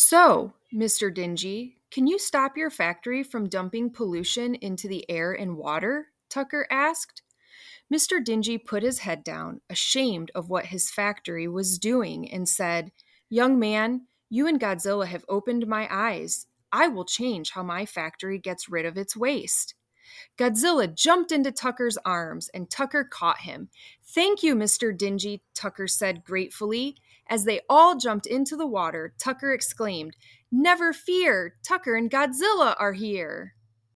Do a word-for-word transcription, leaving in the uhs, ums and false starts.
So, mister Dingy, can you stop your factory from dumping pollution into the air and water? Tucker asked. mister Dingy put his head down, ashamed of what his factory was doing, and said, Young man, you and Godzilla have opened my eyes. I will change how my factory gets rid of its waste. Godzilla jumped into Tucker's arms, and Tucker caught him. Thank you, mister Dingy, Tucker said gratefully. As they all jumped into the water, Tucker exclaimed, Never fear, Tucker and Godzilla are here.